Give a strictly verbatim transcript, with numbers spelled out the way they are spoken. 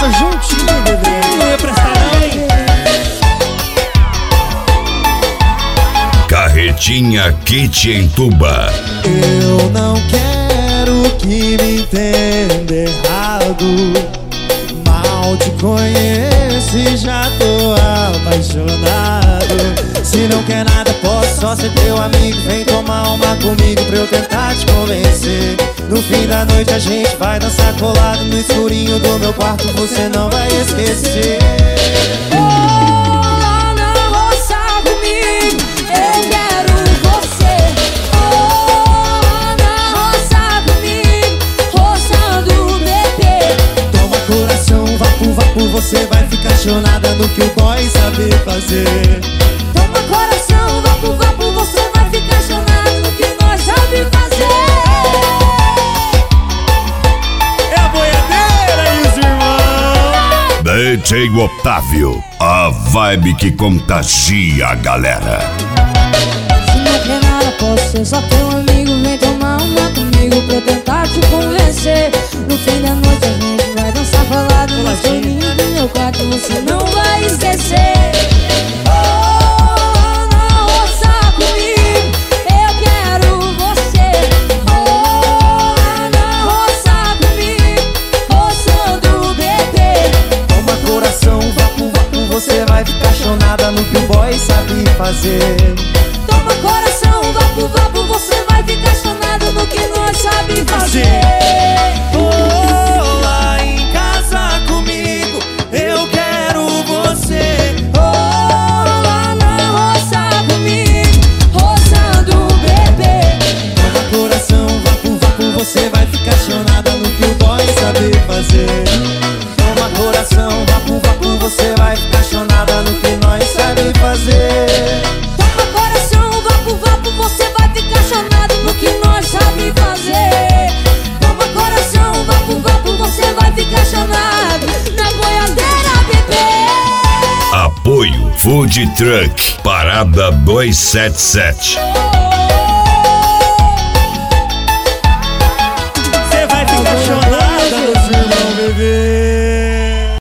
casa juntinho, bebê. Não ia prestar não, hein? Carretinha Kit em Tuba. Eu não quero que me entenda errado. Mal te conheço e já tô apaixonado. Se não quer nada, posso só ser teu amigo. Vem tomar uma comigo pra eu tentar te convencer. No fim da noite a gente vai dançar colado no escurinho do meu quarto, você não vai esquecer. Você vai ficar apaixonada no que o boy sabe fazer. Toma coração, vapo, vapo, você vai ficar apaixonada no que nós sabe fazer. É a boiadeira e os irmãos. D J Otávio, a vibe que contagia a galera. Se não quer nada, posso ser só teu amigo. Vem tomar uma comigo pra eu tentar te convencer. No fim da noite a gente vai dançar falado no escurinho do meu quarto, você não vai esquecer. Oh, não roça comigo, eu quero você. Oh, não roça comigo, roçando o bebê. Toma coração, vapo, vapo, você vai ficar apaixonada no que o boy sabe fazer. Toma coração, vapo, vapo, você vai ficar apaixonado no que nós sabe fazer. Oh, lá em casa comigo, eu quero você. Oh, lá na roça comigo, roçando o bebê. Toma coração, vapo, vapo, você vai ficar apaixonada no que o boy sabe fazer. Toma coração, vapo, vapo, você vai ficar apaixonada no que nós sabe fazer. Toma coração, vapo, vapo, você vai ficar apaixonado no que nós sabe fazer. Toma coração, vapo, vapo, você vai ficar apaixonado na boiadeira, bebê. Apoio Food Truck Parada duzentos e setenta e sete.